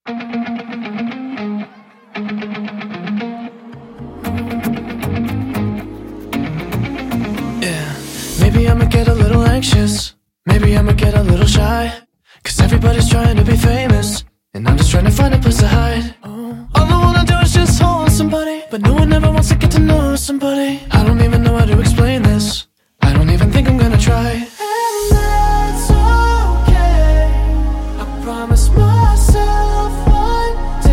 Yeah, maybe I'ma get a little anxious. Maybe I'ma get a little shy. Cause everybody's trying to be famous, and I'm just trying to find a place to hide. All I wanna do is just hold somebody, but no one ever wants to get to know somebody. I don't even know how to explain this. I don't even think I'm gonna try. And that's okay. I promise myself one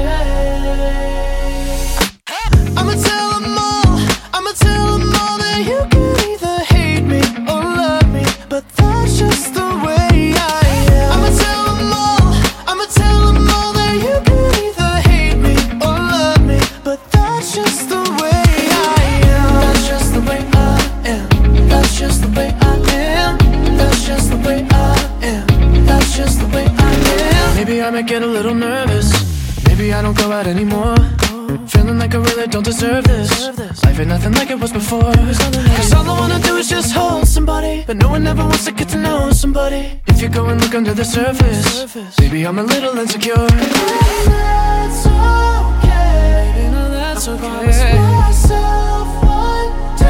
day I'ma tell them all that you can either hate me or love me, but that's just the way I am. I'ma tell them all that you can either hate me or love me, but that's just the way I am. That's just the way I am. That's just the way I am. That's just the way I am. That's just the way I am. Maybe I might get a little nervous. Maybe I don't go out anymore. Feeling like I really don't deserve this. Life ain't nothing like it was before. Cause all I wanna do is just hold somebody, but no one ever wants to get to know somebody. If you go and look under the surface, maybe I'm a little insecure. That's okay. Baby, no, that's okay. I promise myself one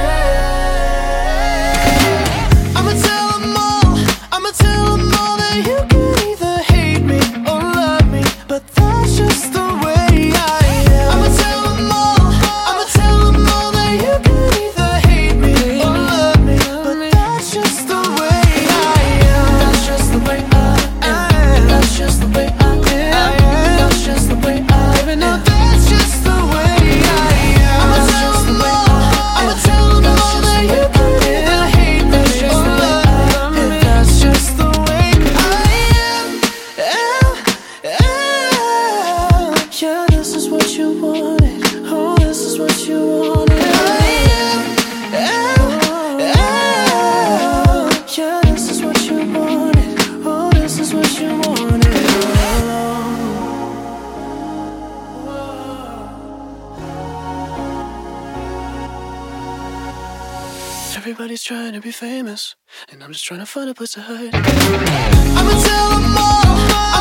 day I'ma tell them all that you can either hate me or love me, but that's just the way I am. I'ma tell them all that you can either hate me or love me, but that's just the way I am. That's just the way I am. That's just the way I am. That's just the way I am. No, that's just the way I am. I'ma tell them all that you can either hate me or love me, that's just the way I am. Yeah, this is what you wanted. Oh, this is what you wanted. Yeah, this is what you wanted. Oh, this is what you wanted. Everybody's trying to be famous, and I'm just trying to find a place to hide. I'ma tell them all